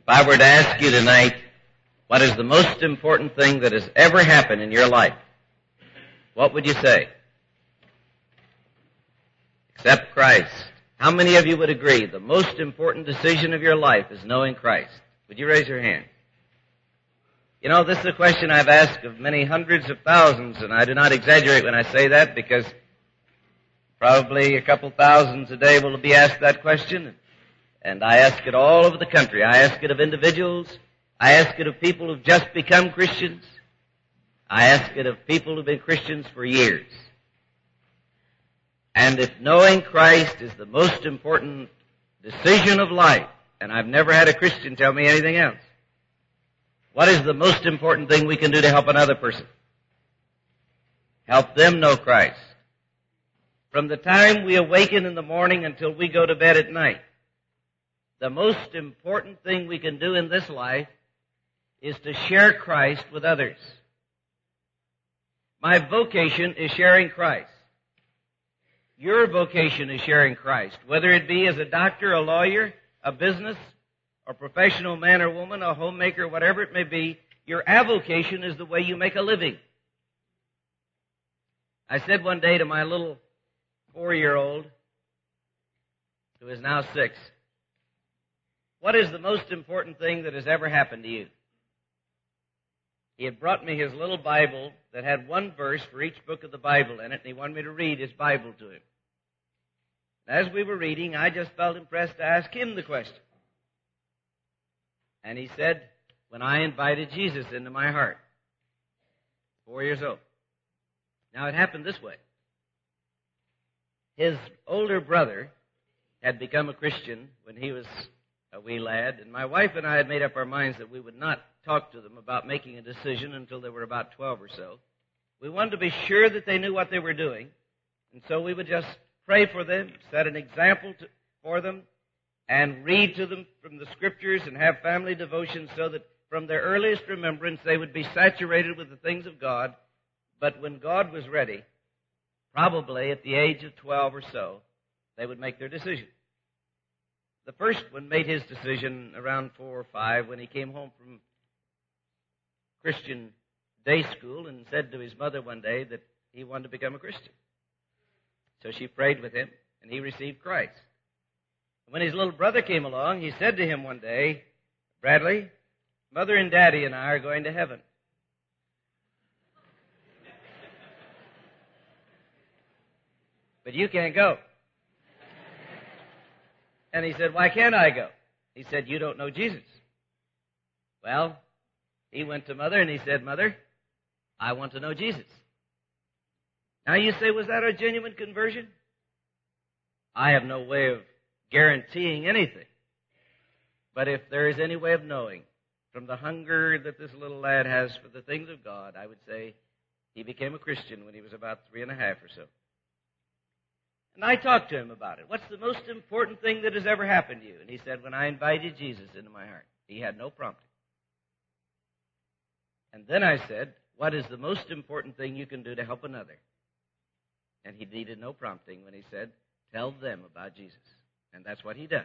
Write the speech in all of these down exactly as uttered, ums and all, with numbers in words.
I were to ask you tonight, what is the most important thing that has ever happened in your life? What would you say? Accept Christ. How many of you would agree the most important decision of your life is knowing Christ? Would you raise your hand? You know, this is a question I've asked of many hundreds of thousands, and I do not exaggerate when I say that, because probably a couple thousands a day will be asked that question. And I ask it all over the country. I ask it of individuals. I ask it of people who've just become Christians. I ask it of people who've been Christians for years. And if knowing Christ is the most important decision of life, and I've never had a Christian tell me anything else, what is the most important thing we can do to help another person? Help them know Christ. From the time we awaken in the morning until we go to bed at night, the most important thing we can do in this life is to share Christ with others. My vocation is sharing Christ. Your vocation is sharing Christ, whether it be as a doctor, a lawyer, a business, a professional man or woman, a homemaker, whatever it may be. Your avocation is the way you make a living. I said one day to my little four-year-old, who is now six, what is the most important thing that has ever happened to you? He had brought me his little Bible that had one verse for each book of the Bible in it, and he wanted me to read his Bible to him. As we were reading, I just felt impressed to ask him the question. And he said, when I invited Jesus into my heart, four years old. Now, it happened this way. His older brother had become a Christian when he was a wee lad, and my wife and I had made up our minds that we would not talk to them about making a decision until they were about twelve or so. We wanted to be sure that they knew what they were doing, and so we would just pray for them, set an example to, for them, and read to them from the Scriptures and have family devotions so that from their earliest remembrance they would be saturated with the things of God. But when God was ready, probably at the age of twelve or so, they would make their decision. The first one made his decision around four or five when he came home from Christian day school and said to his mother one day that he wanted to become a Christian. So she prayed with him, and he received Christ. When his little brother came along, he said to him one day, Bradley, Mother and Daddy and I are going to heaven. But you can't go. And he said, why can't I go? He said, you don't know Jesus. Well, he went to Mother and he said, Mother, I want to know Jesus. Now you say, was that a genuine conversion? I have no way of guaranteeing anything. But if there is any way of knowing from the hunger that this little lad has for the things of God, I would say he became a Christian when he was about three and a half or so. And I talked to him about it. What's the most important thing that has ever happened to you? And he said, when I invited Jesus into my heart. He had no prompting. And then I said, what is the most important thing you can do to help another? And he needed no prompting when he said, tell them about Jesus. And that's what he does.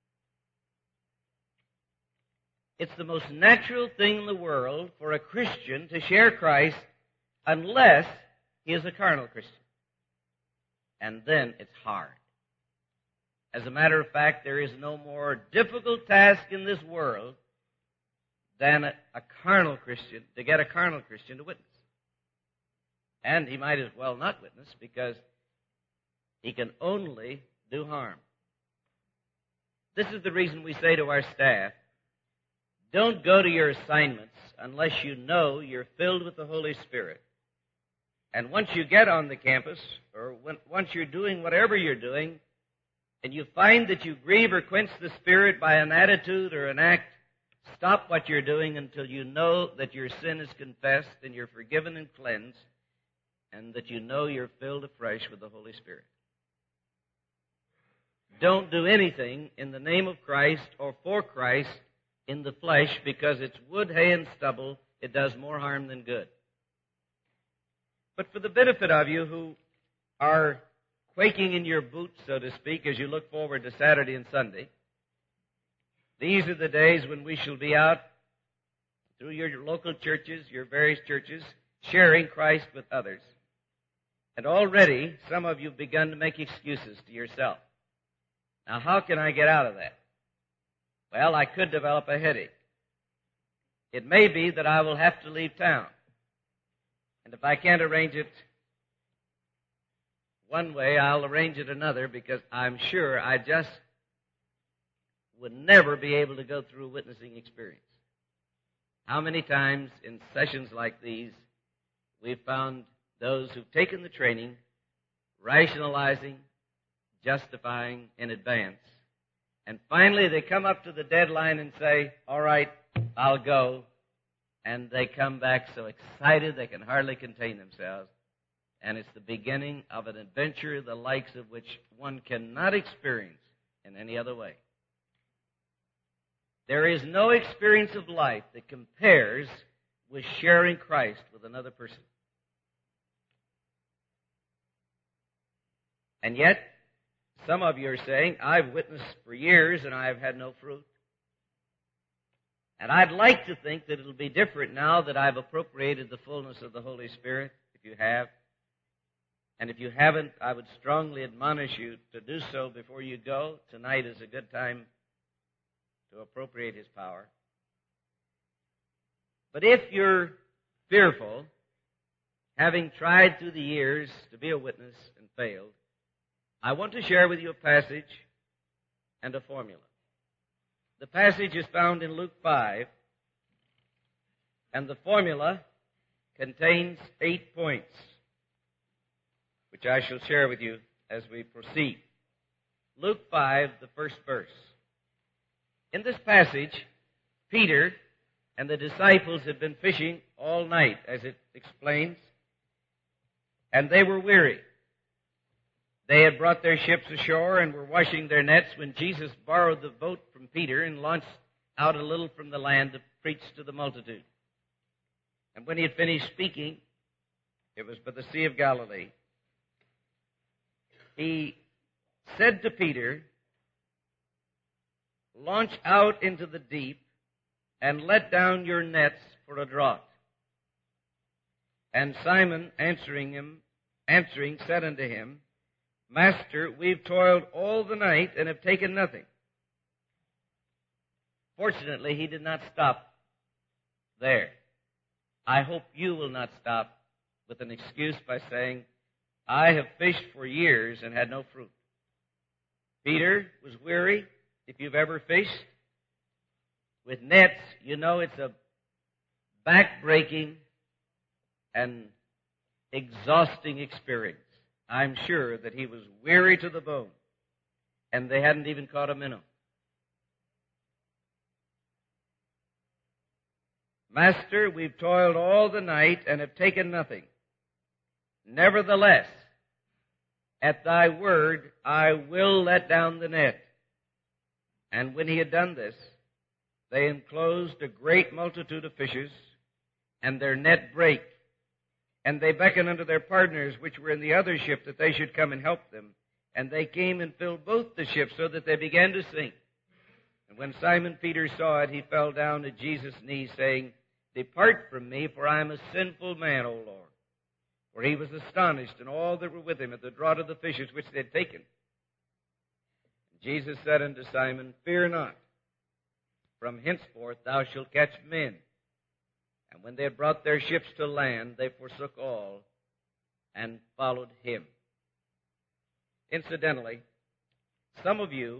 It's the most natural thing in the world for a Christian to share Christ unless he is a carnal Christian. And then it's hard. As a matter of fact, there is no more difficult task in this world than a, a carnal Christian, to get a carnal Christian to witness. And he might as well not witness because he can only do harm. This is the reason we say to our staff, don't go to your assignments unless you know you're filled with the Holy Spirit. And once you get on the campus, or when, once you're doing whatever you're doing, and you find that you grieve or quench the Spirit by an attitude or an act, stop what you're doing until you know that your sin is confessed and you're forgiven and cleansed, and that you know you're filled afresh with the Holy Spirit. Don't do anything in the name of Christ or for Christ in the flesh, because it's wood, hay, and stubble. It does more harm than good. But for the benefit of you who are quaking in your boots, so to speak, as you look forward to Saturday and Sunday, These are the days when we shall be out through your local churches, your various churches, sharing Christ with others. And already some of you have begun to make excuses to yourself. Now, how can I get out of that? Well, I could develop a headache. It may be that I will have to leave town. And if I can't arrange it one way, I'll arrange it another, because I'm sure I just would never be able to go through a witnessing experience. How many times in sessions like these we've found those who've taken the training, rationalizing, justifying in advance, and finally they come up to the deadline and say, all right, I'll go, and they come back so excited they can hardly contain themselves, and it's the beginning of an adventure the likes of which one cannot experience in any other way. There is no experience of life that compares with sharing Christ with another person. And yet, some of you are saying, I've witnessed for years and I've had no fruit. And I'd like to think that it'll be different now that I've appropriated the fullness of the Holy Spirit, if you have. And if you haven't, I would strongly admonish you to do so before you go. Tonight is a good time to appropriate His power. But if you're fearful, having tried through the years to be a witness and failed, I want to share with you a passage and a formula. The passage is found in Luke five, and the formula contains eight points, which I shall share with you as we proceed. Luke five, the first verse. In this passage, Peter and the disciples had been fishing all night, as it explains, and they were weary. They had brought their ships ashore and were washing their nets when Jesus borrowed the boat from Peter and launched out a little from the land to preach to the multitude. And when he had finished speaking, it was by the Sea of Galilee. He said to Peter, launch out into the deep and let down your nets for a draught. And Simon answering him, answering said unto him, Master, we've toiled all the night and have taken nothing. Fortunately, he did not stop there. I hope you will not stop with an excuse by saying, I have fished for years and had no fruit. Peter was weary. If you've ever fished with nets, you know it's a back-breaking and exhausting experience. I'm sure that he was weary to the bone, and they hadn't even caught a minnow. Master, we've toiled all the night and have taken nothing. Nevertheless, at thy word, I will let down the net. And when he had done this, they enclosed a great multitude of fishes, and their net brake. And they beckoned unto their partners which were in the other ship that they should come and help them. And they came and filled both the ships so that they began to sink. And when Simon Peter saw it, he fell down at Jesus' knees, saying, Depart from me, for I am a sinful man, O Lord. For he was astonished, and all that were with him, at the draught of the fishes which they had taken. And Jesus said unto Simon, Fear not. From henceforth thou shalt catch men. And when they had brought their ships to land, they forsook all and followed him. Incidentally, some of you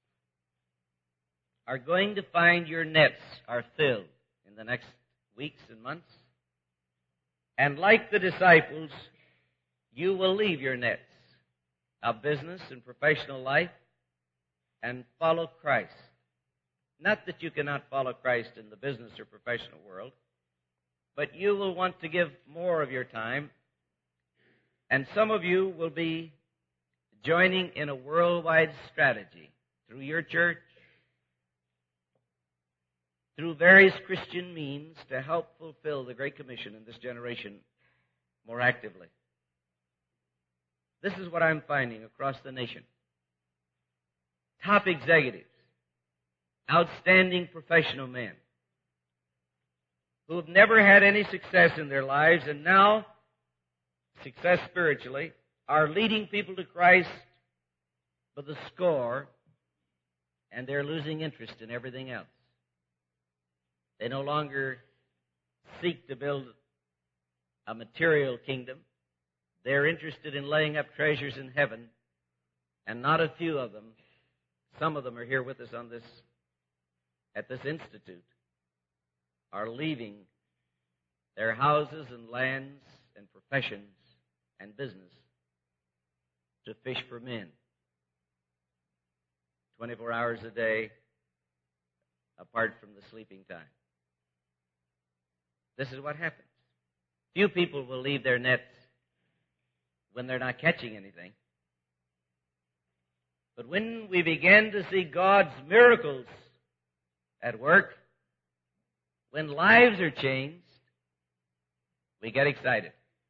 are going to find your nets are filled in the next weeks and months. And like the disciples, you will leave your nets of business and professional life and follow Christ. Not that you cannot follow Christ in the business or professional world, but you will want to give more of your time, and some of you will be joining in a worldwide strategy through your church, through various Christian means to help fulfill the Great Commission in this generation more actively. This is what I'm finding across the nation. Top executives outstanding professional men who have never had any success in their lives and now, success spiritually, are leading people to Christ by the score, and they're losing interest in everything else. They no longer seek to build a material kingdom. They're interested in laying up treasures in heaven, and not a few of them, some of them are here with us on this, at this institute, are leaving their houses and lands and professions and business to fish for men. twenty-four hours a day, apart from the sleeping time. This is what happens. Few people will leave their nets when they're not catching anything. But when we begin to see God's miracles at work, when lives are changed, we get excited.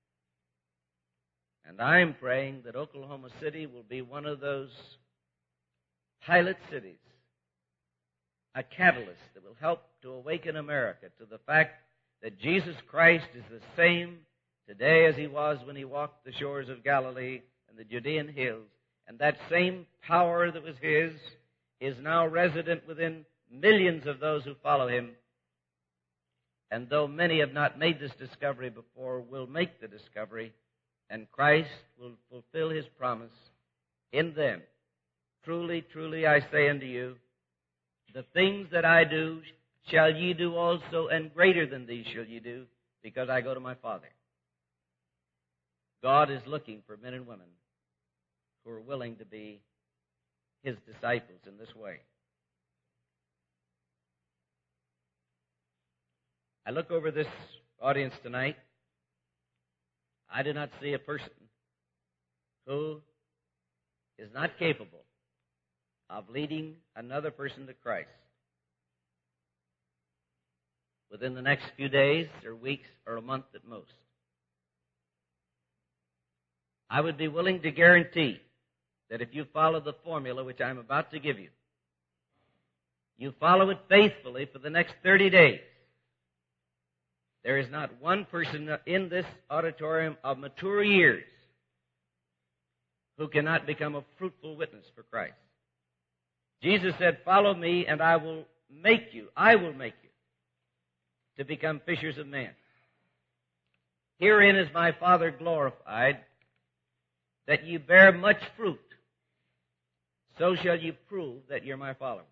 And I'm praying that Oklahoma City will be one of those pilot cities, a catalyst that will help to awaken America to the fact that Jesus Christ is the same today as he was when he walked the shores of Galilee and the Judean hills. And that same power that was his is now resident within millions of those who follow him. And though many have not made this discovery before, will make the discovery, and Christ will fulfill his promise in them. Truly, truly, I say unto you, the things that I do shall ye do also, and greater than these shall ye do, because I go to my Father. God is looking for men and women who are willing to be his disciples in this way. I look over this audience tonight. I do not see a person who is not capable of leading another person to Christ within the next few days or weeks or a month at most. I would be willing to guarantee that if you follow the formula which I'm about to give you, you follow it faithfully for the next thirty days, there is not one person in this auditorium of mature years who cannot become a fruitful witness for Christ. Jesus said, follow me and I will make you, I will make you to become fishers of men. Herein is my Father glorified, that you bear much fruit. So shall you prove that you're my followers.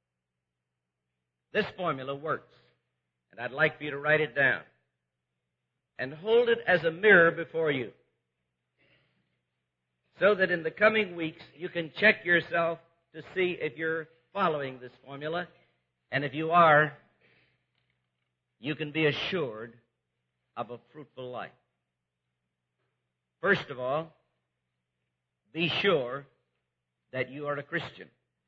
This formula works. And I'd like for you to write it down and hold it as a mirror before you so that in the coming weeks you can check yourself to see if you're following this formula. And if you are, you can be assured of a fruitful life. First of all, be sure that you are a Christian.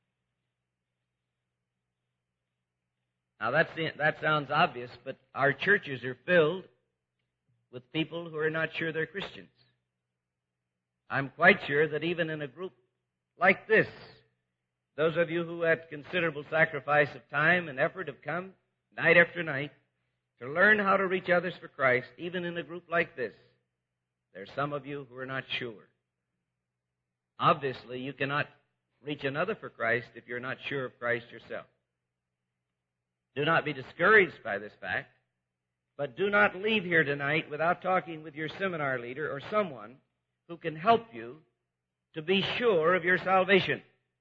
Now, that's the, that sounds obvious, but our churches are filled with people who are not sure they're Christians. I'm quite sure that even in a group like this, those of you who at considerable sacrifice of time and effort have come night after night to learn how to reach others for Christ, even in a group like this, there's some of you who are not sure. Obviously, you cannot reach another for Christ if you're not sure of Christ yourself. Do not be discouraged by this fact, but do not leave here tonight without talking with your seminar leader or someone who can help you to be sure of your salvation.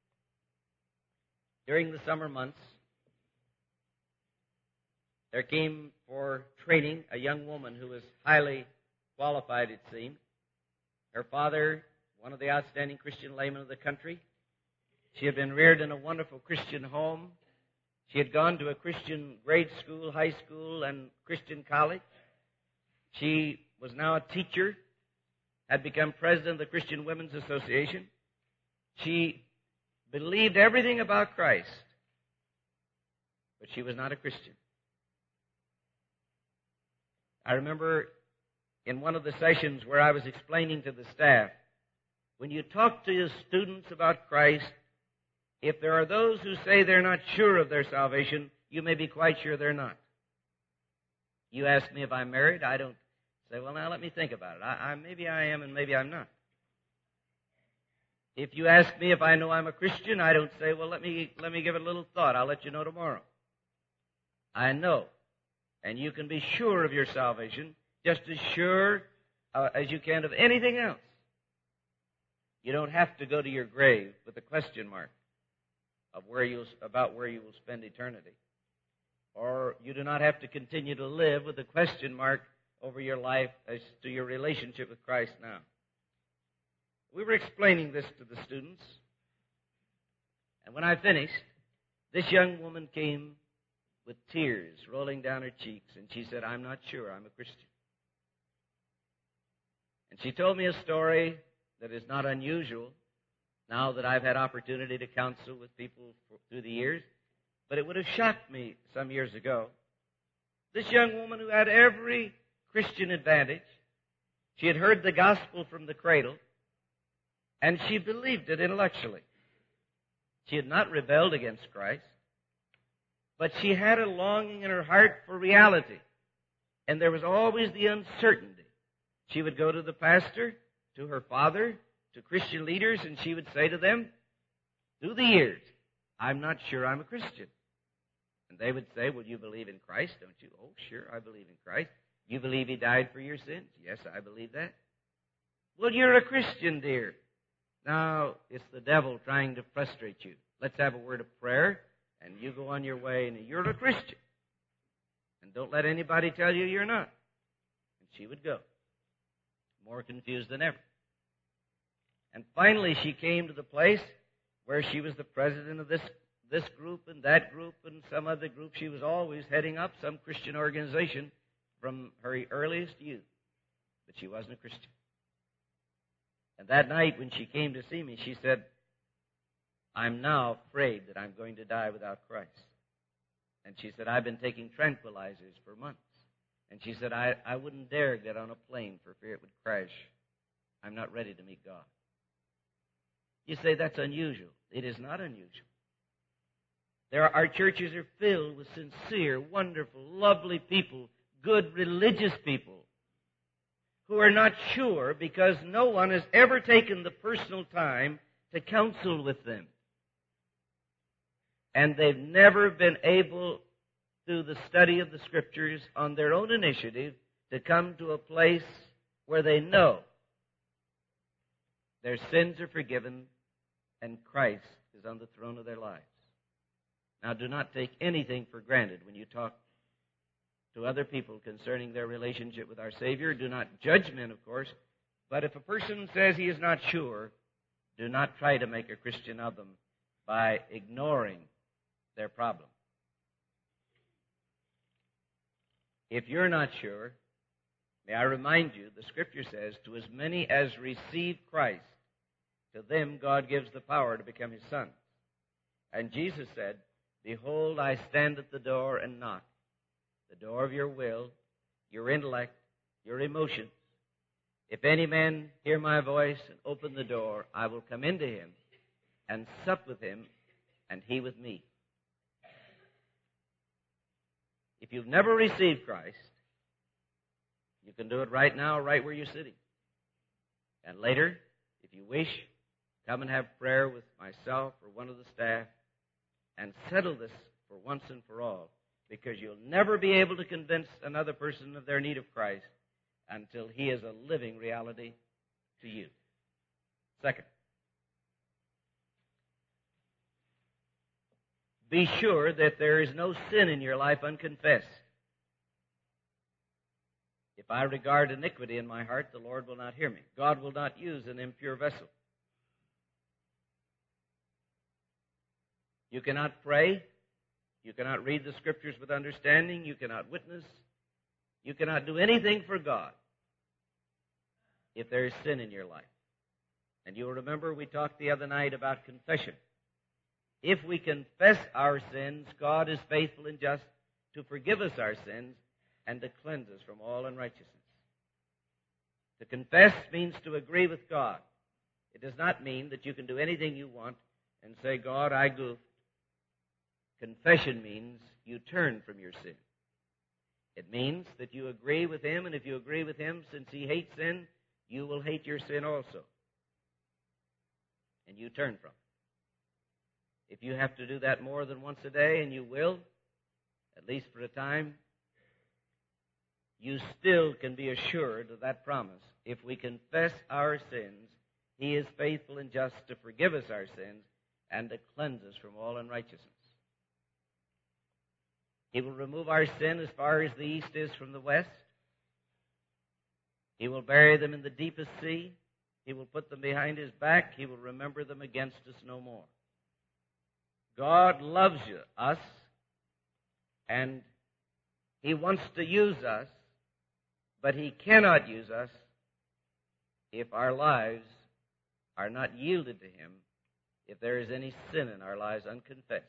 During the summer months, there came for training a young woman who was highly qualified, it seemed. Her father, one of the outstanding Christian laymen of the country. She had been reared in a wonderful Christian home. She had gone to a Christian grade school, high school, and Christian college. She was now a teacher, had become president of the Christian Women's Association. She believed everything about Christ, but she was not a Christian. I remember in one of the sessions where I was explaining to the staff, when you talk to your students about Christ, If there are those who say they're not sure of their salvation, you may be quite sure they're not. You ask me if I'm married, I don't say, well, now let me think about it. I, I, maybe I am and maybe I'm not. If you ask me if I know I'm a Christian, I don't say, well, let me, let me give it a little thought. I'll let you know tomorrow. I know. And you can be sure of your salvation, just as sure uh, as you can of anything else. You don't have to go to your grave with a question mark of where you about where you will spend eternity. Or you do not have to continue to live with a question mark over your life as to your relationship with Christ now. We were explaining this to the students, and when I finished, this young woman came with tears rolling down her cheeks, and she said, I'm not sure I'm a Christian. And she told me a story that is not unusual now that I've had opportunity to counsel with people for, through the years, but it would have shocked me some years ago. This young woman who had every Christian advantage, she had heard the gospel from the cradle, and she believed it intellectually. She had not rebelled against Christ, but she had a longing in her heart for reality, and there was always the uncertainty. She would go to the pastor, to her father, to Christian leaders, and she would say to them, through the years, I'm not sure I'm a Christian. And they would say, well, you believe in Christ, don't you? Oh, sure, I believe in Christ. You believe He died for your sins? Yes, I believe that. Well, you're a Christian, dear. Now, it's the devil trying to frustrate you. Let's have a word of prayer, and you go on your way, and you're a Christian. And don't let anybody tell you you're not. And she would go, more confused than ever. And finally, she came to the place where she was the president of this, this group and that group and some other group. She was always heading up some Christian organization from her earliest youth. But she wasn't a Christian. And that night when she came to see me, she said, I'm now afraid that I'm going to die without Christ. And she said, I've been taking tranquilizers for months. And she said, I, I wouldn't dare get on a plane for fear it would crash. I'm not ready to meet God. You say that's unusual. It is not unusual. There are, our churches are filled with sincere, wonderful, lovely people, good religious people, who are not sure because no one has ever taken the personal time to counsel with them. And they've never been able, through the study of the Scriptures, on their own initiative, to come to a place where they know their sins are forgiven and Christ is on the throne of their lives. Now, do not take anything for granted when you talk to other people concerning their relationship with our Savior. Do not judge men, of course, but if a person says he is not sure, do not try to make a Christian of them by ignoring their problem. If you're not sure, may I remind you, the Scripture says, to as many as receive Christ, to them God gives the power to become His sons. And Jesus said, behold, I stand at the door and knock. The door of your will, your intellect, your emotions. If any man hear my voice and open the door, I will come into him and sup with him and he with me. If you've never received Christ, you can do it right now, right where you're sitting. And later, if you wish, come and have prayer with myself or one of the staff and settle this for once and for all, because you'll never be able to convince another person of their need of Christ until He is a living reality to you. Second, be sure that there is no sin in your life unconfessed. If I regard iniquity in my heart, the Lord will not hear me. God will not use an impure vessel. You cannot pray. You cannot read the Scriptures with understanding. You cannot witness. You cannot do anything for God if there is sin in your life. And you'll remember we talked the other night about confession. If we confess our sins, God is faithful and just to forgive us our sins and to cleanse us from all unrighteousness. To confess means to agree with God. It does not mean that you can do anything you want and say, God, I goofed. Confession means you turn from your sin. It means that you agree with him, and if you agree with him, since he hates sin, you will hate your sin also. And you turn from it. If you have to do that more than once a day, and you will, at least for a time, you still can be assured of that promise. If we confess our sins, he is faithful and just to forgive us our sins and to cleanse us from all unrighteousness. He will remove our sin as far as the east is from the west. He will bury them in the deepest sea. He will put them behind his back. He will remember them against us no more. God loves you, us, and he wants to use us, but he cannot use us if our lives are not yielded to him, if there is any sin in our lives unconfessed.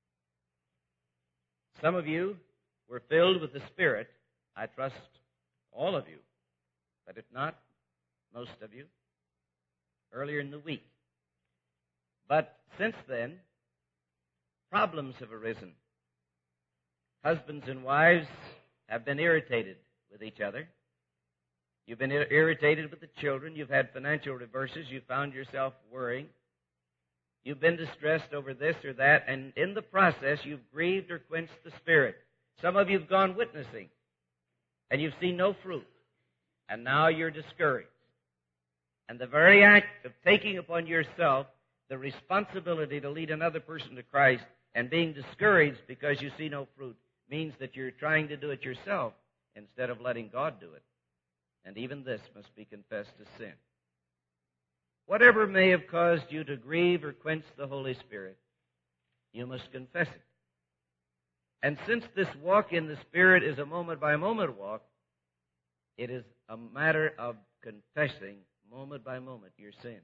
Some of you were filled with the Spirit. I trust all of you, but if not, most of you, earlier in the week. But since then, problems have arisen. Husbands and wives have been irritated with each other. You've been irritated with the children. You've had financial reverses. You found yourself worrying. You've been distressed over this or that, and in the process, you've grieved or quenched the Spirit. Some of you have gone witnessing, and you've seen no fruit, and now you're discouraged. And the very act of taking upon yourself the responsibility to lead another person to Christ and being discouraged because you see no fruit means that you're trying to do it yourself instead of letting God do it. And even this must be confessed as sin. Whatever may have caused you to grieve or quench the Holy Spirit, you must confess it. And since this walk in the Spirit is a moment-by-moment walk, it is a matter of confessing moment by moment your sins.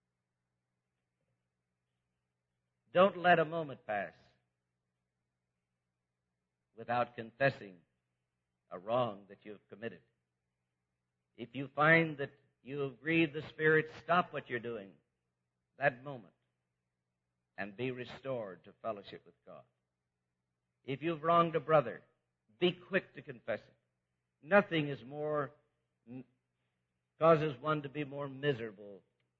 Don't let a moment pass without confessing a wrong that you have committed. If you find that you have grieved the Spirit, stop what you're doing that moment and be restored to fellowship with God. If you've wronged a brother, be quick to confess it. Nothing is more, causes one to be more miserable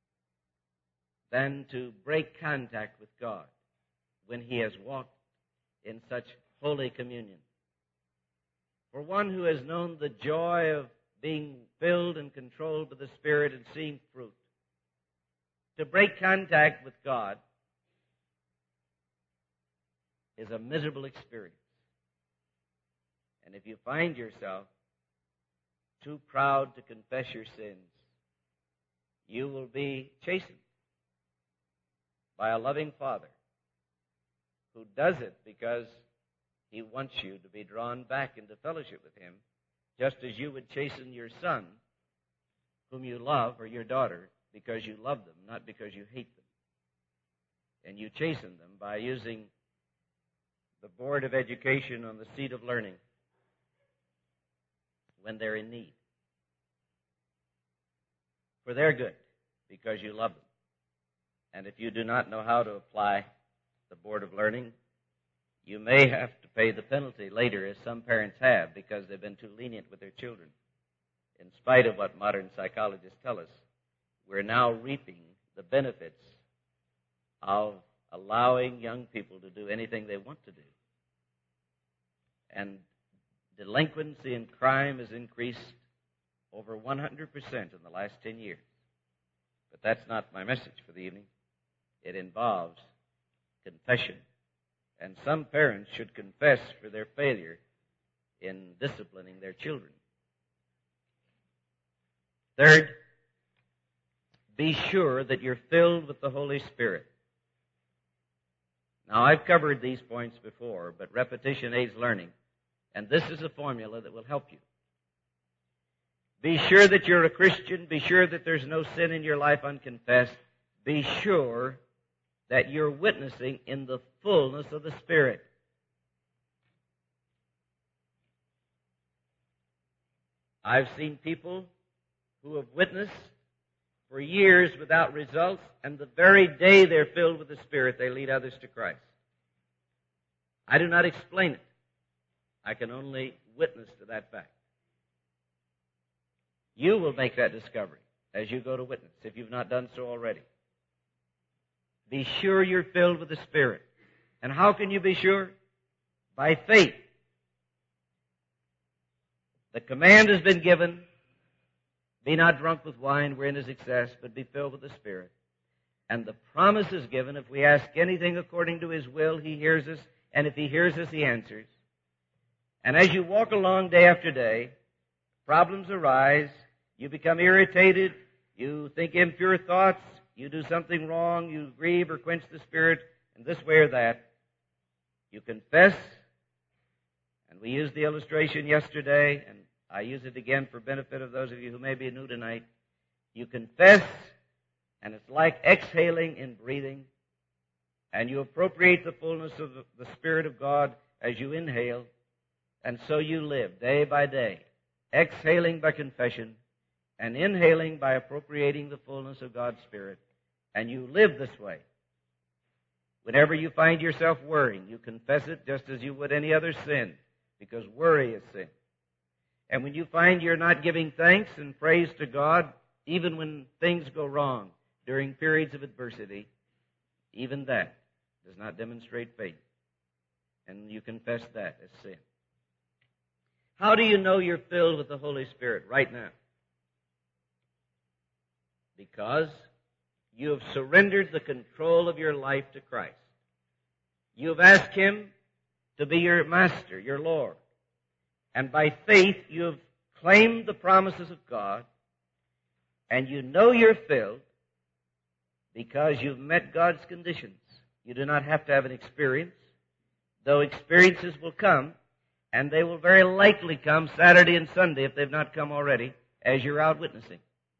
than to break contact with God when he has walked in such holy communion. For one who has known the joy of being filled and controlled by the Spirit and seeing fruit, to break contact with God is a miserable experience. And if you find yourself too proud to confess your sins, you will be chastened by a loving Father who does it because he wants you to be drawn back into fellowship with him, just as you would chasten your son, whom you love, or your daughter, because you love them, not because you hate them. And you chasten them by using the Board of Education on the seat of learning when they're in need. For their good, because you love them. And if you do not know how to apply the Board of Learning, you may have to pay the penalty later, as some parents have, because they've been too lenient with their children. In spite of what modern psychologists tell us, we're now reaping the benefits of allowing young people to do anything they want to do. And delinquency and crime has increased over one hundred percent in the last ten years. But that's not my message for the evening. It involves confession. And some parents should confess for their failure in disciplining their children. Third, be sure that you're filled with the Holy Spirit. Now, I've covered these points before, but repetition aids learning, and this is a formula that will help you. Be sure that you're a Christian. Be sure that there's no sin in your life unconfessed. Be sure that you're witnessing in the fullness of the Spirit. I've seen people who have witnessed for years without results, and the very day they're filled with the Spirit, they lead others to Christ. I do not explain it. I can only witness to that fact. You will make that discovery as you go to witness, if you've not done so already. Be sure you're filled with the Spirit. And how can you be sure? By faith. The command has been given, be not drunk with wine wherein is excess, but be filled with the Spirit. And the promise is given, if we ask anything according to His will, He hears us, and if He hears us, He answers. And as you walk along day after day, problems arise, you become irritated, you think impure thoughts, you do something wrong, you grieve or quench the Spirit in this way or that. You confess, and we used the illustration yesterday, and I use it again for benefit of those of you who may be new tonight. You confess, and it's like exhaling and breathing, and you appropriate the fullness of the Spirit of God as you inhale, and so you live day by day, exhaling by confession, and inhaling by appropriating the fullness of God's Spirit, and you live this way. Whenever you find yourself worrying, you confess it just as you would any other sin, because worry is sin. And when you find you're not giving thanks and praise to God, even when things go wrong during periods of adversity, even that does not demonstrate faith. And you confess that as sin. How do you know you're filled with the Holy Spirit right now? Because you have surrendered the control of your life to Christ. You have asked Him to be your master, your Lord. And by faith, you have claimed the promises of God, and you know you're filled because you've met God's conditions. You do not have to have an experience, though experiences will come, and they will very likely come Saturday and Sunday if they've not come already, as you're out witnessing.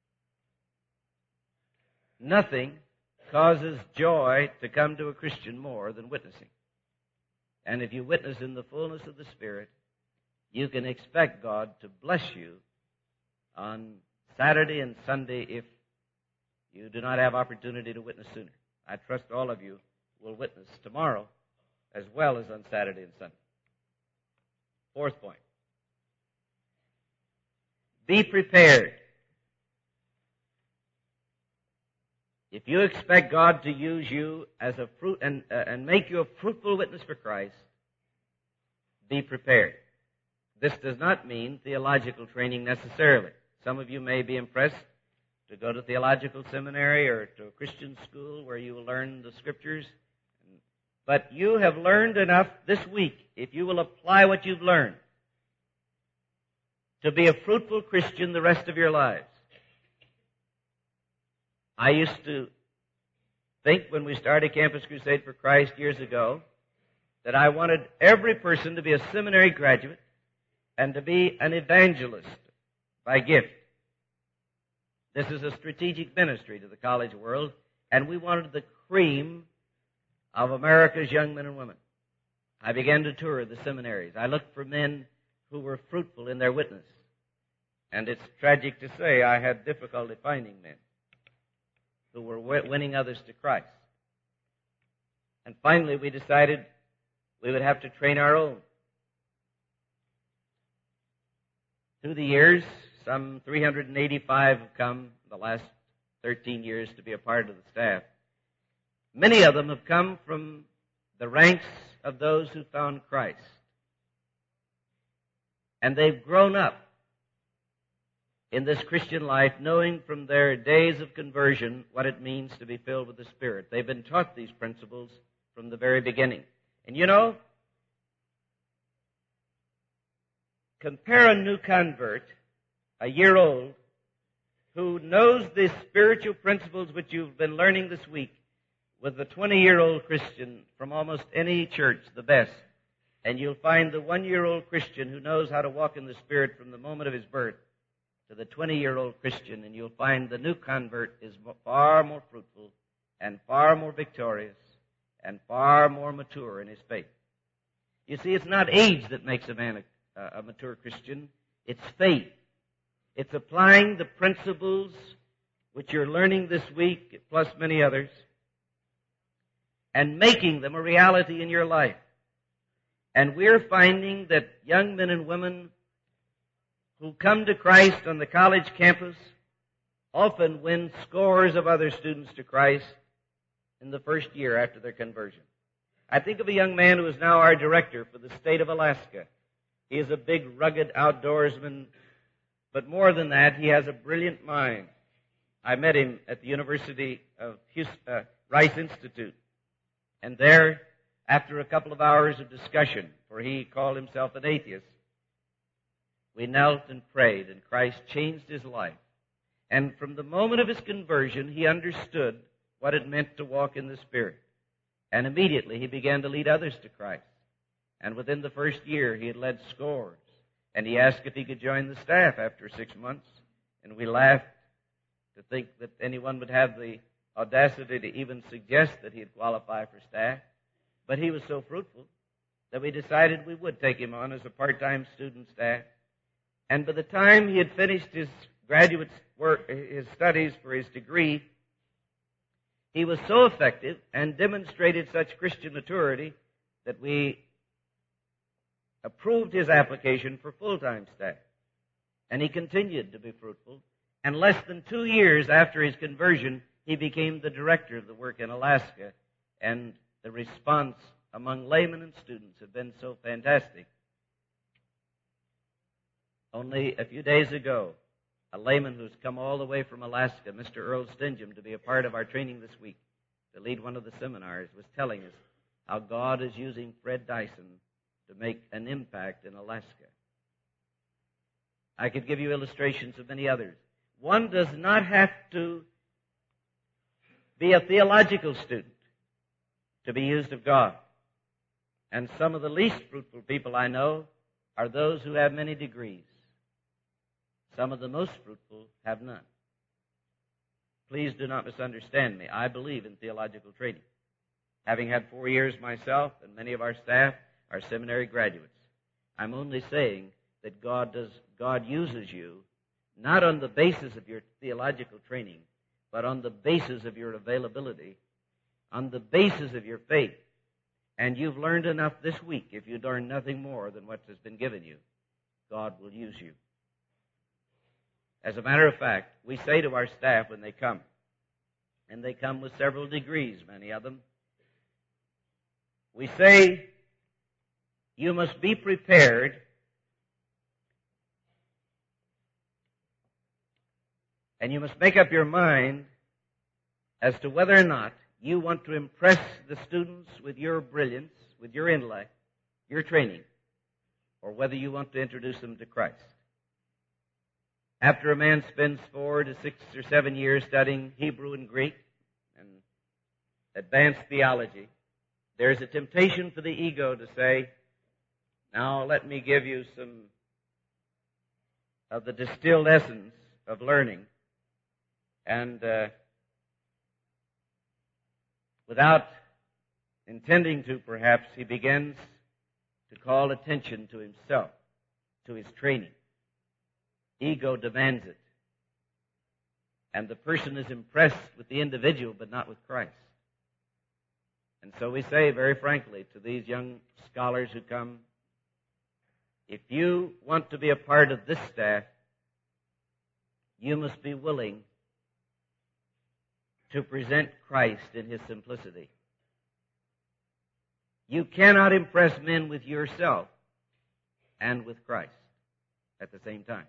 Nothing causes joy to come to a Christian more than witnessing. And if you witness in the fullness of the Spirit, you can expect God to bless you on Saturday and Sunday if you do not have opportunity to witness sooner. I trust all of you will witness tomorrow as well as on Saturday and Sunday. Fourth point. Be prepared. If you expect God to use you as a fruit and, uh, and make you a fruitful witness for Christ, be prepared. This does not mean theological training necessarily. Some of you may be impressed to go to theological seminary or to a Christian school where you will learn the Scriptures. But you have learned enough this week, if you will apply what you've learned, to be a fruitful Christian the rest of your lives. I used to think when we started Campus Crusade for Christ years ago that I wanted every person to be a seminary graduate and to be an evangelist by gift. This is a strategic ministry to the college world, and we wanted the cream of America's young men and women. I began to tour the seminaries. I looked for men who were fruitful in their witness. And it's tragic to say I had difficulty finding men who were winning others to Christ. And finally, we decided we would have to train our own. Through the years, some three hundred eighty-five have come the last thirteen years to be a part of the staff. Many of them have come from the ranks of those who found Christ. And they've grown up in this Christian life, knowing from their days of conversion what it means to be filled with the Spirit. They've been taught these principles from the very beginning. And you know, compare a new convert, a year old, who knows the spiritual principles which you've been learning this week, with the twenty-year-old Christian from almost any church, the best. And you'll find the one-year-old Christian who knows how to walk in the Spirit from the moment of his birth to the twenty-year-old Christian, and you'll find the new convert is far more fruitful and far more victorious and far more mature in his faith. You see, it's not age that makes a man a, a mature Christian. It's faith. It's applying the principles which you're learning this week, plus many others, and making them a reality in your life. And we're finding that young men and women who come to Christ on the college campus often win scores of other students to Christ in the first year after their conversion. I think of a young man who is now our director for the state of Alaska. He is a big, rugged outdoorsman, but more than that, he has a brilliant mind. I met him at the University of Houston, uh, Rice Institute, and there, after a couple of hours of discussion, for he called himself an atheist, we knelt and prayed, and Christ changed his life. And from the moment of his conversion, he understood what it meant to walk in the Spirit. And immediately he began to lead others to Christ. And within the first year, he had led scores. And he asked if he could join the staff after six months. And we laughed to think that anyone would have the audacity to even suggest that he'd qualify for staff. But he was so fruitful that we decided we would take him on as a part-time student staff. And by the time he had finished his graduate work, his studies for his degree, he was so effective and demonstrated such Christian maturity that we approved his application for full-time staff. And he continued to be fruitful. And less than two years after his conversion, he became the director of the work in Alaska. And the response among laymen and students have been so fantastic. Only a few days ago, a layman who's come all the way from Alaska, Mister Earl Stingham, to be a part of our training this week, to lead one of the seminars, was telling us how God is using Fred Dyson to make an impact in Alaska. I could give you illustrations of many others. One does not have to be a theological student to be used of God. And some of the least fruitful people I know are those who have many degrees. Some of the most fruitful have none. Please do not misunderstand me. I believe in theological training. Having had four years myself, and many of our staff are seminary graduates, I'm only saying that God does, God uses you not on the basis of your theological training, but on the basis of your availability, on the basis of your faith. And you've learned enough this week. If you learn nothing more than what has been given you, God will use you. As a matter of fact, we say to our staff when they come, and they come with several degrees, many of them, we say, you must be prepared and you must make up your mind as to whether or not you want to impress the students with your brilliance, with your intellect, your training, or whether you want to introduce them to Christ. After a man spends four to six or seven years studying Hebrew and Greek and advanced theology, there's a temptation for the ego to say, now let me give you some of the distilled essence of learning. And uh, without intending to, perhaps, he begins to call attention to himself, to his training. Ego demands it. And the person is impressed with the individual, but not with Christ. And so we say very frankly to these young scholars who come, if you want to be a part of this staff, you must be willing to present Christ in his simplicity. You cannot impress men with yourself and with Christ at the same time.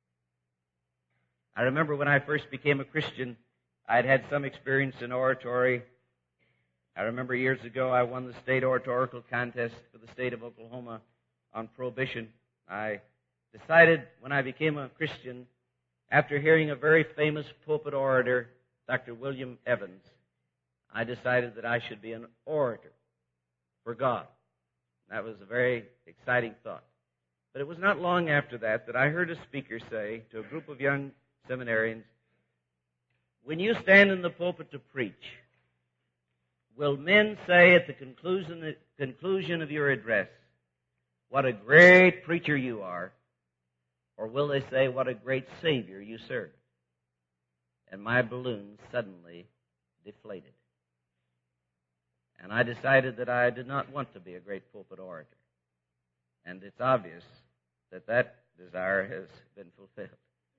I remember when I first became a Christian, I'd had some experience in oratory. I remember years ago I won the state oratorical contest for the state of Oklahoma on prohibition. I decided when I became a Christian, after hearing a very famous pulpit orator, Doctor William Evans, I decided that I should be an orator for God. That was a very exciting thought. But it was not long after that that I heard a speaker say to a group of young seminarians, when you stand in the pulpit to preach, will men say at the conclusion, the conclusion of your address, what a great preacher you are, or will they say what a great Savior you serve? and my balloon suddenly deflated. And I decided that I did not want to be a great pulpit orator. And it's obvious that that desire has been fulfilled.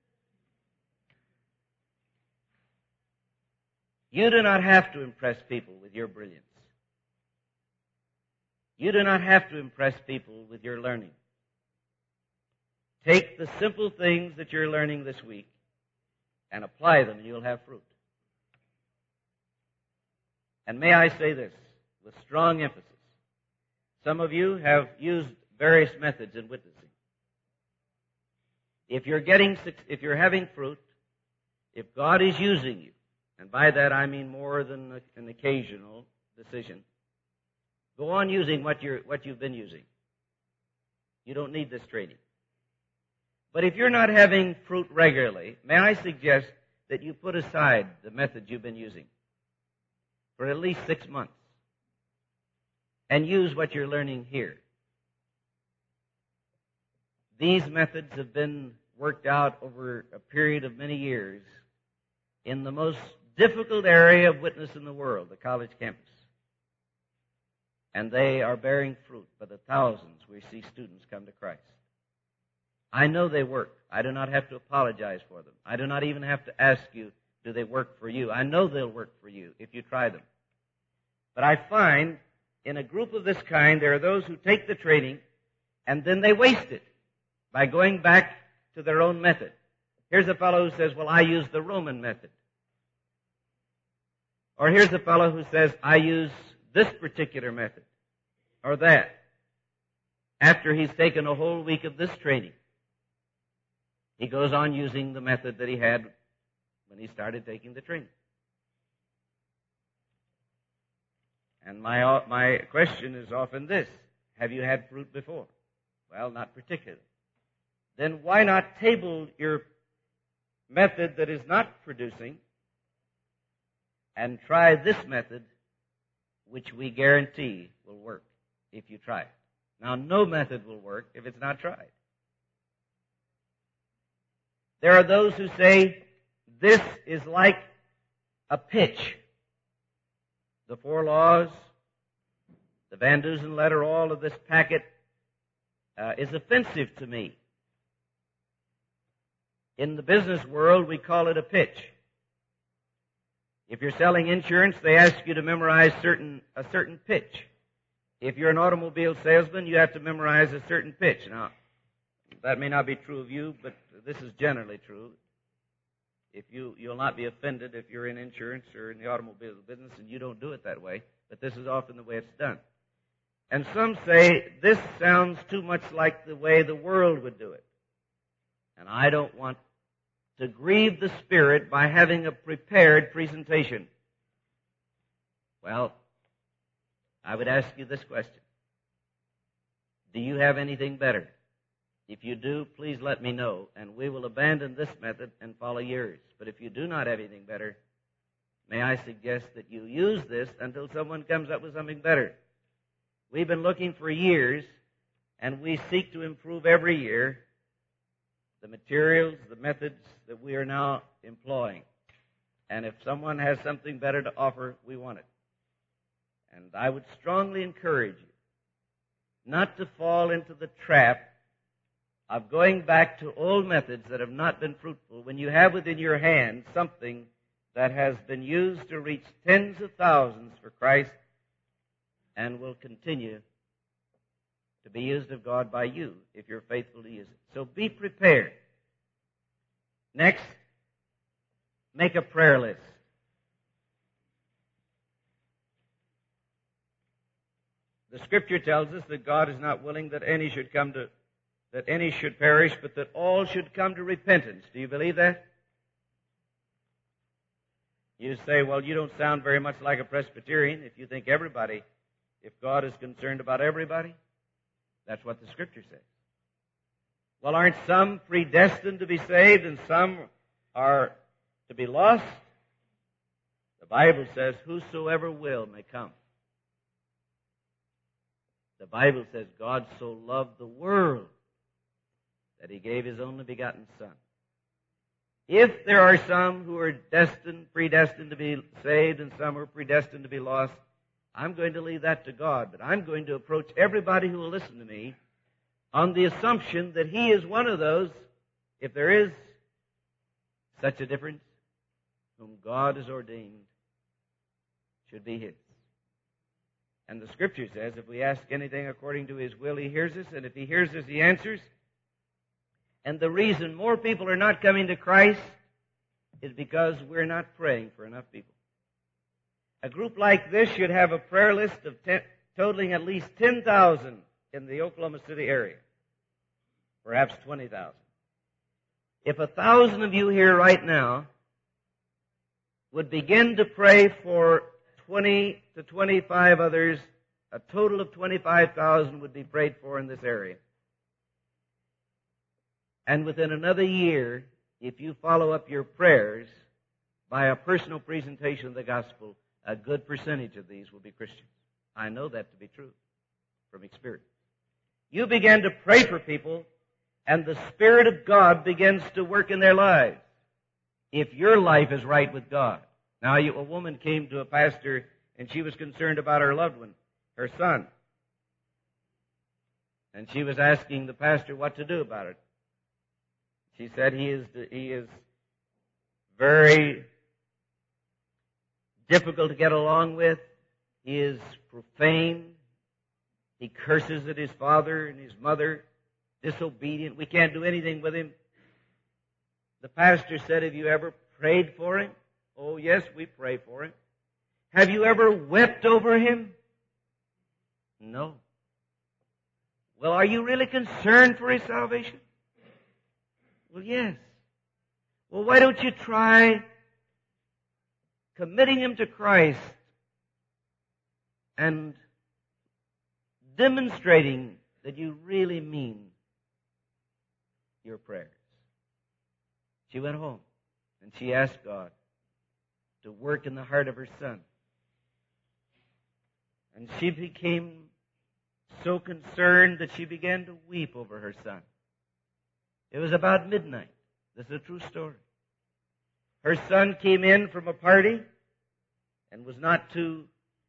You do not have to impress people with your brilliance. You do not have to impress people with your learning. Take the simple things that you're learning this week and apply them, and you'll have fruit. And may I say this with strong emphasis. Some of you have used various methods in witnessing. If you're getting, if you're having fruit, if God is using you, and by that I mean more than an occasional decision, go on using what you're, what you've been using. You don't need this training. But if you're not having fruit regularly, may I suggest that you put aside the method you've been using for at least six months and use what you're learning here. These methods have been worked out over a period of many years in the most difficult area of witness in the world, the college campus. And they are bearing fruit by the thousands we see students come to Christ. I know they work. I do not have to apologize for them. I do not even have to ask you, do they work for you? I know they'll work for you if you try them. But I find in a group of this kind, there are those who take the training and then they waste it by going back to their own method. Here's a fellow who says, well, I use the Roman method. Or here's a fellow who says, I use this particular method or that, after he's taken a whole week of this training. He goes on using the method that he had when he started taking the training. And my, my question is often this: have you had fruit before? Well, not particularly. Then why not table your method that is not producing and try this method, which we guarantee will work if you try it. Now, no method will work if it's not tried. There are those who say, this is like a pitch. The four laws, the Van Dusen letter, all of this packet uh, is offensive to me. In the business world, we call it a pitch. If you're selling insurance, they ask you to memorize certain a certain pitch. If you're an automobile salesman, you have to memorize a certain pitch. Now, that may not be true of you, but this is generally true. If you, you'll not be offended if you're in insurance or in the automobile business and you don't do it that way, but this is often the way it's done. And some say, this sounds too much like the way the world would do it. And I don't want to grieve the Spirit by having a prepared presentation. Well, I would ask you this question. Do you have anything better? If you do, please let me know, and we will abandon this method and follow yours. But if you do not have anything better, may I suggest that you use this until someone comes up with something better. We've been looking for years, and we seek to improve every year the materials, the methods that we are now employing. And if someone has something better to offer, we want it. And I would strongly encourage you not to fall into the trap of going back to old methods that have not been fruitful when you have within your hand something that has been used to reach tens of thousands for Christ and will continue to be used of God by you if you're faithful to use it. So be prepared. Next, make a prayer list. The Scripture tells us that God is not willing that any should come to, that any should perish, but that all should come to repentance. Do you believe that? You say, well, you don't sound very much like a Presbyterian if you think everybody, if God is concerned about everybody. That's what the Scripture says. Well, aren't some predestined to be saved and some are to be lost? The Bible says, whosoever will may come. The Bible says, God so loved the world that He gave His only begotten Son. If there are some who are destined, predestined to be saved and some who are predestined to be lost, I'm going to leave that to God. But I'm going to approach everybody who will listen to me on the assumption that he is one of those, if there is such a difference, whom God has ordained should be his. And the Scripture says if we ask anything according to his will, he hears us, and if he hears us, he answers. And the reason more people are not coming to Christ is because we're not praying for enough people. A group like this should have a prayer list of ten, totaling at least ten thousand in the Oklahoma City area. Perhaps twenty thousand. If a thousand of you here right now would begin to pray for twenty to twenty-five others, a total of twenty-five thousand would be prayed for in this area. And within another year, if you follow up your prayers by a personal presentation of the gospel, a good percentage of these will be Christians. I know that to be true from experience. You begin to pray for people, and the Spirit of God begins to work in their lives. If your life is right with God. Now, you, a woman came to a pastor, and she was concerned about her loved one, her son. And she was asking the pastor what to do about it. She said he is he is very difficult to get along with. He is profane. He curses at his father and his mother. Disobedient. We can't do anything with him. The pastor said, have you ever prayed for him? Oh, yes, we pray for him. Have you ever wept over him? No. Well, are you really concerned for his salvation? Well, yes. Well, why don't you try committing him to Christ and demonstrating that you really mean your prayers? She went home and she asked God to work in the heart of her son. And she became so concerned that she began to weep over her son. It was about midnight. This is a true story. Her son came in from a party and was not too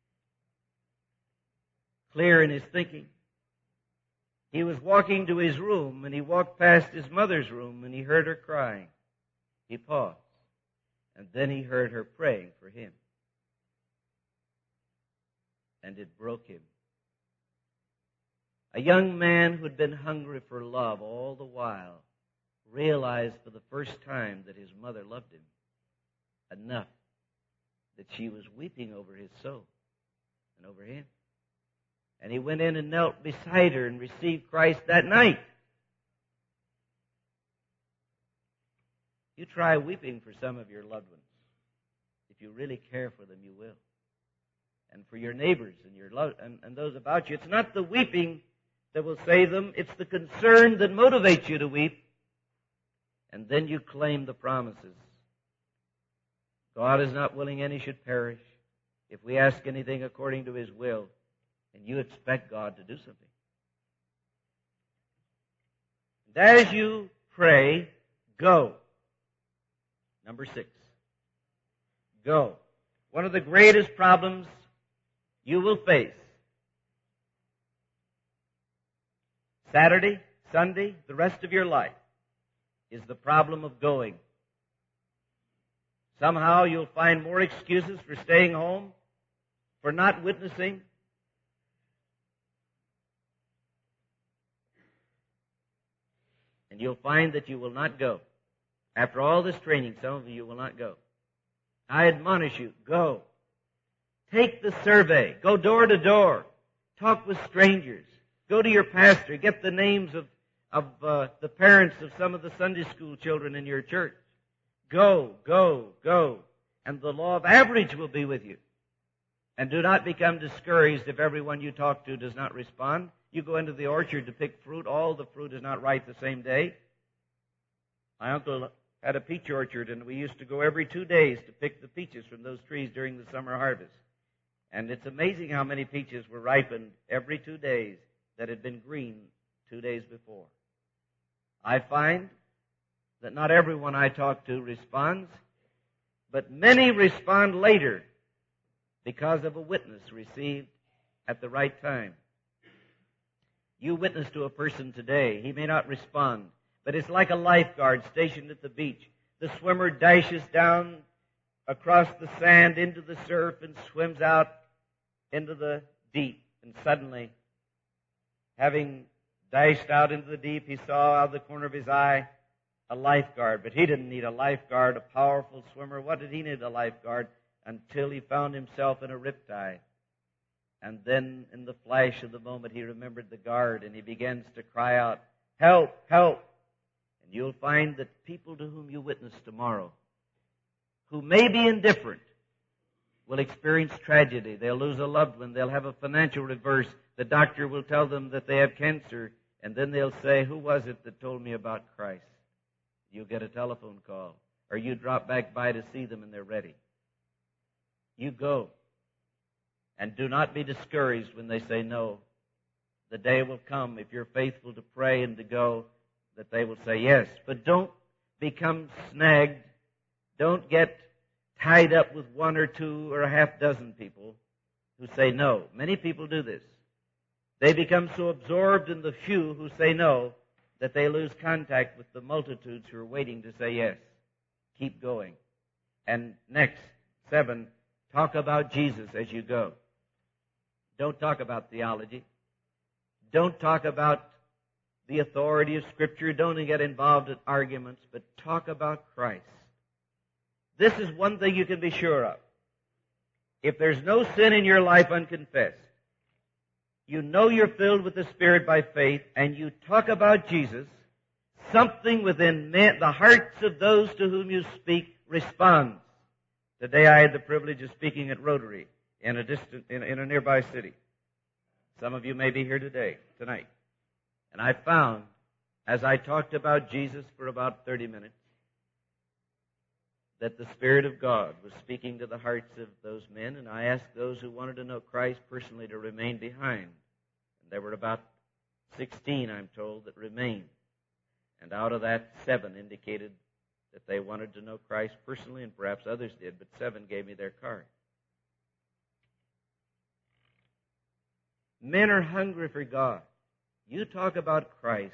clear in his thinking. He was walking to his room, and he walked past his mother's room, and he heard her crying. He paused, and then he heard her praying for him. And it broke him. A young man who had been hungry for love all the while realized for the first time that his mother loved him enough that she was weeping over his soul and over him. And he went in and knelt beside her and received Christ that night. You try weeping for some of your loved ones. If you really care for them, you will. And for your neighbors and your lo- and, and those about you. It's not the weeping that will save them. It's the concern that motivates you to weep. And then you claim the promises. God is not willing any should perish. If we ask anything according to his will, and you expect God to do something. And as you pray, go. Number six. Go. One of the greatest problems you will face. Saturday, Sunday, the rest of your life is the problem of going. Somehow you'll find more excuses for staying home, for not witnessing. And you'll find that you will not go. After all this training, some of you will not go. I admonish you, go. Take the survey. Go door to door. Talk with strangers. Go to your pastor. Get the names of, of uh, the parents of some of the Sunday school children in your church. Go, go, go. And the law of average will be with you. And do not become discouraged if everyone you talk to does not respond. You go into the orchard to pick fruit. All the fruit is not ripe the same day. My uncle had a peach orchard, and we used to go every two days to pick the peaches from those trees during the summer harvest. And it's amazing how many peaches were ripened every two days that had been green two days before. I find that not everyone I talk to responds, but many respond later because of a witness received at the right time. You witness to a person today. He may not respond, but it's like a lifeguard stationed at the beach. The swimmer dashes down across the sand into the surf and swims out into the deep. And suddenly, having dashed out into the deep, he saw out of the corner of his eye a lifeguard. But he didn't need a lifeguard, a powerful swimmer. What did he need a lifeguard? Until he found himself in a riptide. And then, in the flash of the moment, he remembered the guard, and he begins to cry out, "Help! Help!" And you'll find that people to whom you witness tomorrow, who may be indifferent, will experience tragedy. They'll lose a loved one. They'll have a financial reverse. The doctor will tell them that they have cancer, and then they'll say, "Who was it that told me about Christ?" You'll get a telephone call, or you drop back by to see them, and they're ready. You go. And do not be discouraged when they say no. The day will come, if you're faithful to pray and to go, that they will say yes. But don't become snagged. Don't get tied up with one or two or a half dozen people who say no. Many people do this. They become so absorbed in the few who say no that they lose contact with the multitudes who are waiting to say yes. Keep going. And next, seven, talk about Jesus as you go. Don't talk about theology. Don't talk about the authority of Scripture. Don't get involved in arguments, but talk about Christ. This is one thing you can be sure of. If there's no sin in your life unconfessed, you know you're filled with the Spirit by faith, and you talk about Jesus, something within men, the hearts of those to whom you speak responds. Today I had the privilege of speaking at Rotary in a distant, in, in a nearby city. Some of you may be here today, tonight. And I found, as I talked about Jesus for about thirty minutes, that the Spirit of God was speaking to the hearts of those men, and I asked those who wanted to know Christ personally to remain behind. And there were about sixteen, I'm told, that remained. And out of that, seven indicated that they wanted to know Christ personally, and perhaps others did, but seven gave me their card. Men are hungry for God. You talk about Christ,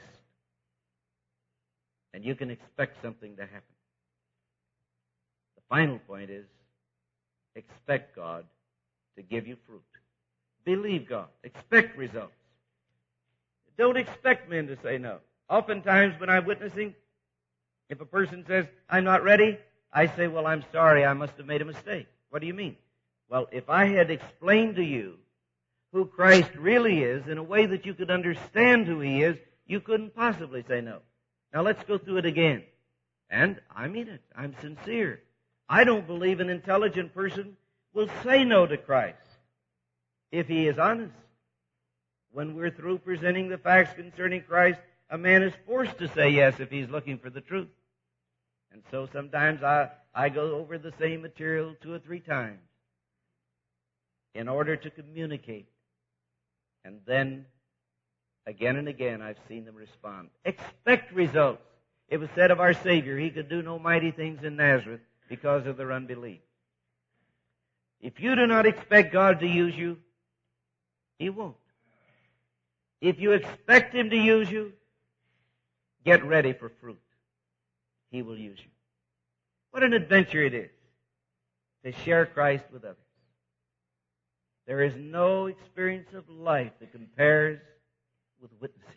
and you can expect something to happen. The final point is, expect God to give you fruit. Believe God. Expect results. Don't expect men to say no. Oftentimes when I'm witnessing, if a person says, "I'm not ready," I say, "Well, I'm sorry, I must have made a mistake." What do you mean? Well, if I had explained to you who Christ really is in a way that you could understand who He is, you couldn't possibly say no. Now let's go through it again. And I mean it. I'm sincere. I don't believe an intelligent person will say no to Christ if he is honest. When we're through presenting the facts concerning Christ, a man is forced to say yes if he's looking for the truth. And so sometimes I, I go over the same material two or three times in order to communicate. And then, again and again, I've seen them respond. Expect results. It was said of our Savior, He could do no mighty things in Nazareth because of their unbelief. If you do not expect God to use you, He won't. If you expect Him to use you, get ready for fruit. He will use you. What an adventure it is to share Christ with others. There is no experience of life that compares with witnessing.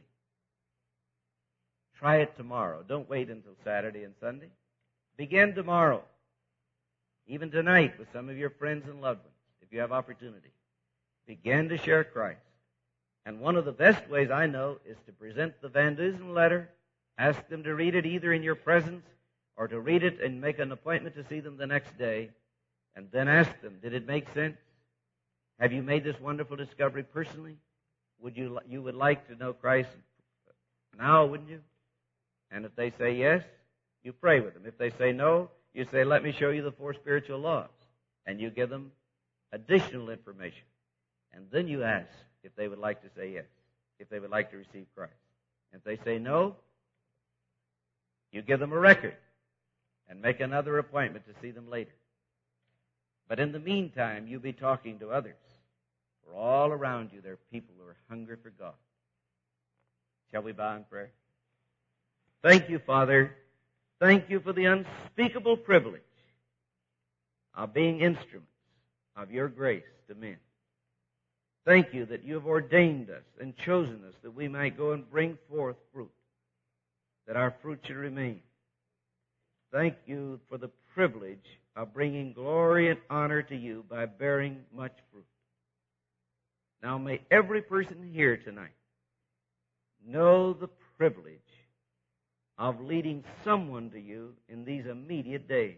Try it tomorrow. Don't wait until Saturday and Sunday. Begin tomorrow. Even tonight with some of your friends and loved ones, if you have opportunity. Begin to share Christ. And one of the best ways I know is to present the Van Dusen letter, ask them to read it either in your presence or to read it and make an appointment to see them the next day, and then ask them, did it make sense? Have you made this wonderful discovery personally? Would you you would like to know Christ now, wouldn't you? And if they say yes, you pray with them. If they say no, you say, "Let me show you the four spiritual laws." And you give them additional information. And then you ask if they would like to say yes, if they would like to receive Christ. And if they say no, You give them a record and make another appointment to see them later. But in the meantime, you be talking to others. For all around you, there are people who are hungry for God. Shall we bow in prayer? Thank you, Father. Thank you for the unspeakable privilege of being instruments of your grace to men. Thank you that you have ordained us and chosen us that we might go and bring forth fruit, that our fruit should remain. Thank you for the privilege of bringing glory and honor to you by bearing much fruit. Now may every person here tonight know the privilege of leading someone to you in these immediate days.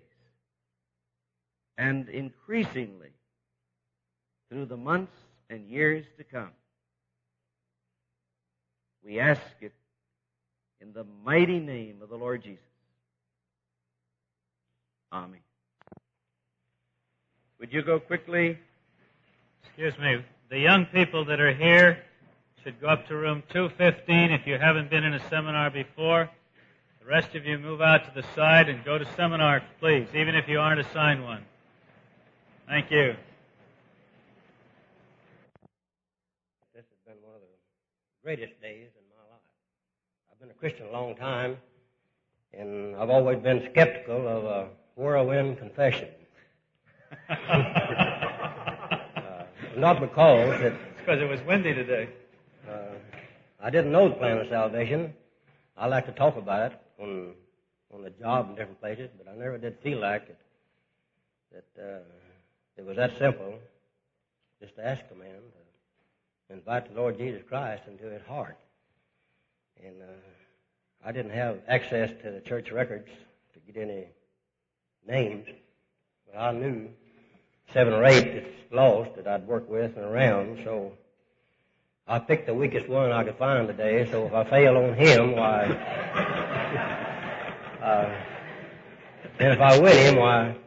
And increasingly, through the months and years to come, we ask it in the mighty name of the Lord Jesus. Amen. Would you go quickly? Excuse me. The young people that are here should go up to room two fifteen if you haven't been in a seminar before. The rest of you move out to the side and go to seminars, please, even if you aren't assigned one. Thank you. This has been one of the greatest days in my life. I've been a Christian a long time, and I've always been skeptical of a whirlwind confession. uh, not because it... It's because it was windy today. Uh, I didn't know the plan of salvation. I like to talk about it on on the job in different places, but I never did feel like it, that uh, it was that simple, just to ask a man to invite the Lord Jesus Christ into his heart. And uh, I didn't have access to the church records to get any names, but I knew seven or eight that's lost that I'd worked with and around, so I picked the weakest one I could find today, so if I fail on him, why... uh, and if I win him, why...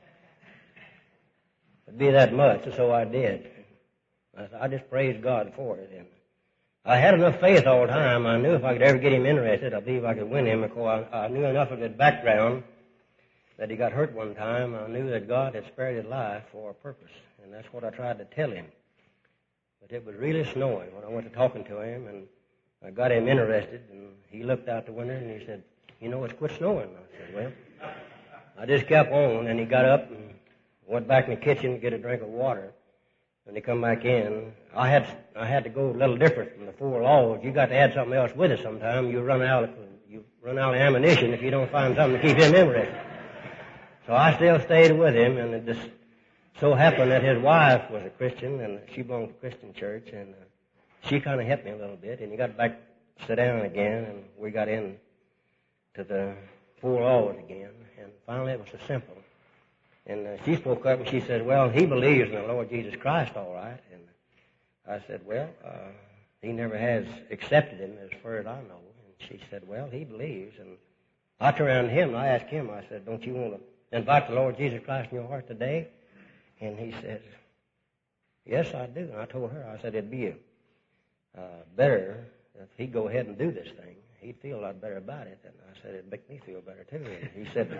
it'd be that much, and so I did. I, I just praised God for it. And I had enough faith all the time. I knew if I could ever get him interested, I believe I could win him, because I, I knew enough of his background that he got hurt one time. I knew that God had spared his life for a purpose, and that's what I tried to tell him. But it was really snowing when I went to talking to him, and I got him interested, and he looked out the window, and he said, you know, it's quit snowing. I said, well, I just kept on, and he got up and went back in the kitchen to get a drink of water. When he come back in, I had I had to go a little different from the four laws. You got to add something else with it sometime. You run out of, you run out of ammunition if you don't find something to keep him interested. So I still stayed with him, and it just so happened that his wife was a Christian, and she belonged to a Christian church, and uh, she kind of helped me a little bit. And he got back, sit down again, and we got in to the four laws again. And finally, it was so simple. And uh, she spoke up, and she said, "Well, he believes in the Lord Jesus Christ, all right." And I said, "Well, uh, he never has accepted him, as far as I know." And she said, "Well, he believes." And I turned around to him, and I asked him, I said, "Don't you want to invite the Lord Jesus Christ in your heart today?" And he said, "Yes, I do." And I told her, I said, it'd be uh, better if he'd go ahead and do this thing. He'd feel a lot better about it. And I said, it'd make me feel better, too. And he said,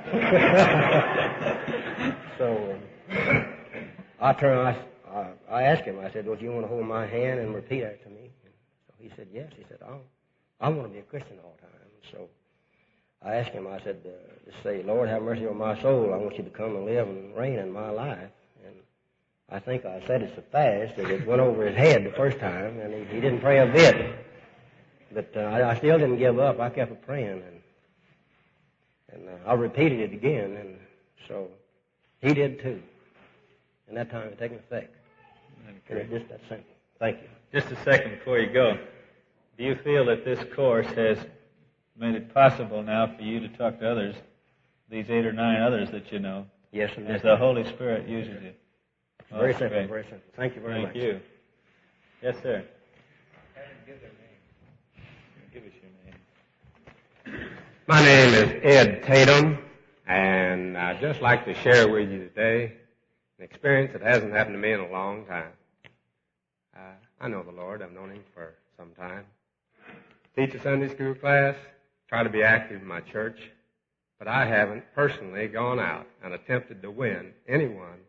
so um, I turned, I, uh, I asked him, I said, "Don't you want to hold my hand and repeat it to me?" And so he said, yes. He said, "I I want to be a Christian all the time." So I asked him, I said, uh, just say, "Lord, have mercy on my soul. I want you to come and live and reign in my life." And I think I said it so fast that it went over his head the first time, and he, he didn't pray a bit. But uh, I, I still didn't give up. I kept praying, and and uh, I repeated it again, and so he did too. And that time it taken effect. And it's just that simple. Thank you. Just a second before you go. Do you feel that this course has made it possible now for you to talk to others, these eight or nine others that you know, yes, and as the Holy Spirit uses you? Oh, very simple, great. very simple. Thank you very Thank much. Thank you. Yes, sir. Give us your name. My name is Ed Tatum, and I'd just like to share with you today an experience that hasn't happened to me in a long time. Uh, I know the Lord. I've known him for some time. Teach a Sunday school class, try to be active in my church, but I haven't personally gone out and attempted to win anyone,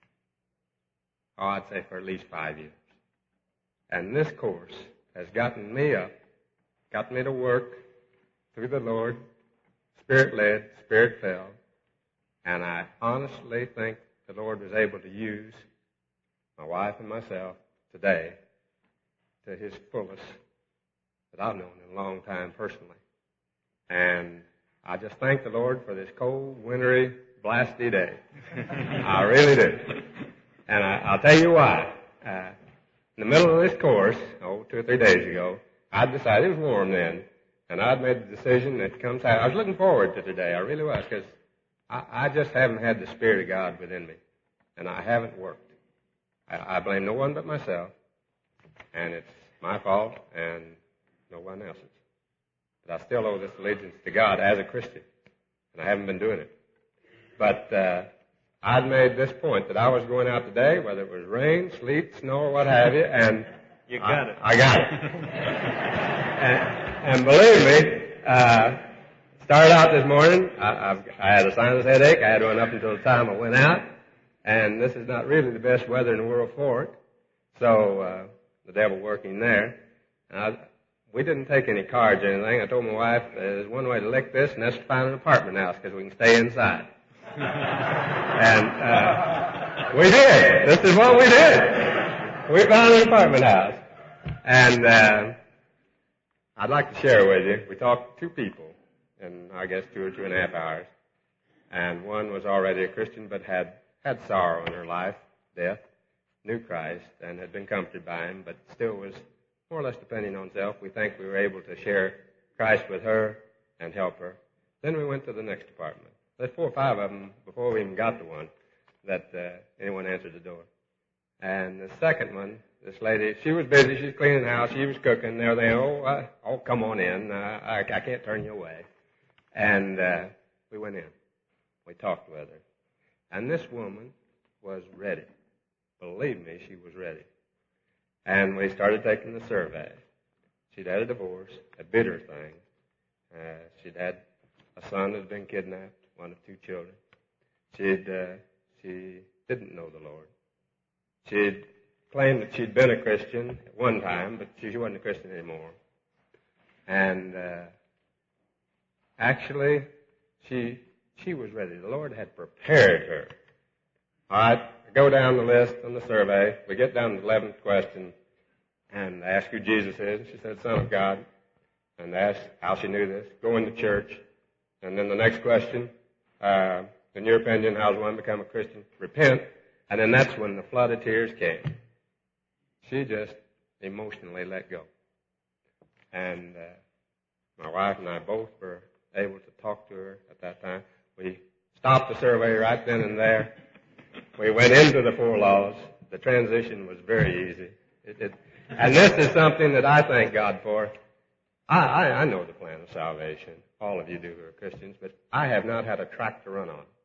oh, I'd say for at least five years. And this course has gotten me up, got me to work through the Lord, Spirit-led, Spirit-filled, and I honestly think the Lord was able to use my wife and myself today to His fullest that I've known in a long time personally. And I just thank the Lord for this cold, wintry, blasty day. I really do. And I, I'll tell you why. Uh, in the middle of this course, oh, two or three days ago, I decided, it was warm then, and I'd made the decision that comes out. I was looking forward to today, I really was, because I, I just haven't had the Spirit of God within me, and I haven't worked. I, I blame no one but myself, and it's my fault and no one else's. But I still owe this allegiance to God as a Christian, and I haven't been doing it. But uh, I'd made this point that I was going out today, whether it was rain, sleet, snow, or what have you, and You got I, it. I got it. and, and believe me, uh, started out this morning, I, I've, I had a sinus headache. I had one up until the time I went out, and this is not really the best weather in the world for it. So uh, the devil working there. And I, we didn't take any cards or anything. I told my wife, there's one way to lick this, and that's to find an apartment house because we can stay inside. and uh, we did. This is what we did. We found an apartment house. And uh, I'd like to share with you, we talked to two people in, I guess, two or two and a half hours. And one was already a Christian but had, had sorrow in her life, death, knew Christ, and had been comforted by Him, but still was more or less depending on self. We think we were able to share Christ with her and help her. Then we went to the next apartment. There's four or five of them before we even got to one that uh, anyone answered the door. And the second one, this lady, she was busy. She was cleaning the house. She was cooking and everything. Oh, uh, oh, come on in. Uh, I, I can't turn you away. And uh, we went in. We talked with her. And this woman was ready. Believe me, she was ready. And we started taking the survey. She'd had a divorce, a bitter thing. Uh, she'd had a son that had been kidnapped, one of two children. She'd, uh, she didn't know the Lord. She'd claimed that she'd been a Christian at one time, but she wasn't a Christian anymore. And uh, actually, she she was ready. The Lord had prepared her. All right, I go down the list on the survey. We get down to the eleventh question, and I ask who Jesus is. She said, Son of God. And I asked how she knew this. Going to church. And then the next question, uh, in your opinion, how does one become a Christian? Repent. And then that's when the flood of tears came. She just emotionally let go. And uh, my wife and I both were able to talk to her at that time. We stopped the survey right then and there. We went into the four laws. The transition was very easy. It, it, and this is something that I thank God for. I, I, I know the plan of salvation. All of you do who are Christians, but I have not had a track to run on.